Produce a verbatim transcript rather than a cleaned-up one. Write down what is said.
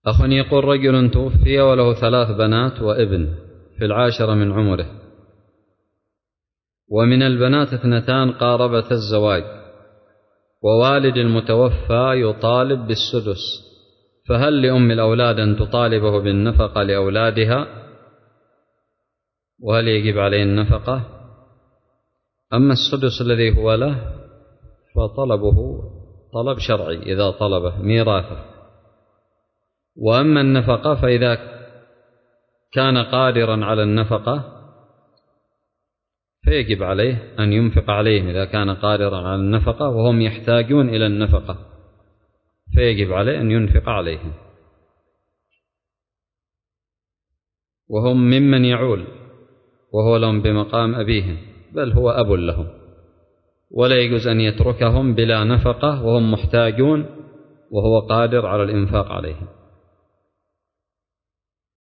أخ يقول: رجل توفي وله ثلاث بنات وابن في العاشرة من عمره، ومن البنات اثنتان قاربت الزواج، ووالد المتوفى يطالب بالسدس، فهل لأم الأولاد أن تطالبه بالنفقة لأولادها، وهل يجب عليه النفقة؟ أما السدس الذي هو له فطلبه طلب شرعي إذا طلبه ميراثه، وأما النفقة فإذا كان قادرا على النفقة فيجب عليه أن ينفق عليهم، إذا كان قادرا على النفقة وهم يحتاجون إلى النفقة فيجب عليه أن ينفق عليهم، وهم ممن يعول وهو لهم بمقام أبيهم، بل هو أب لهم، ولا يجوز أن يتركهم بلا نفقة وهم محتاجون وهو قادر على الإنفاق عليهم.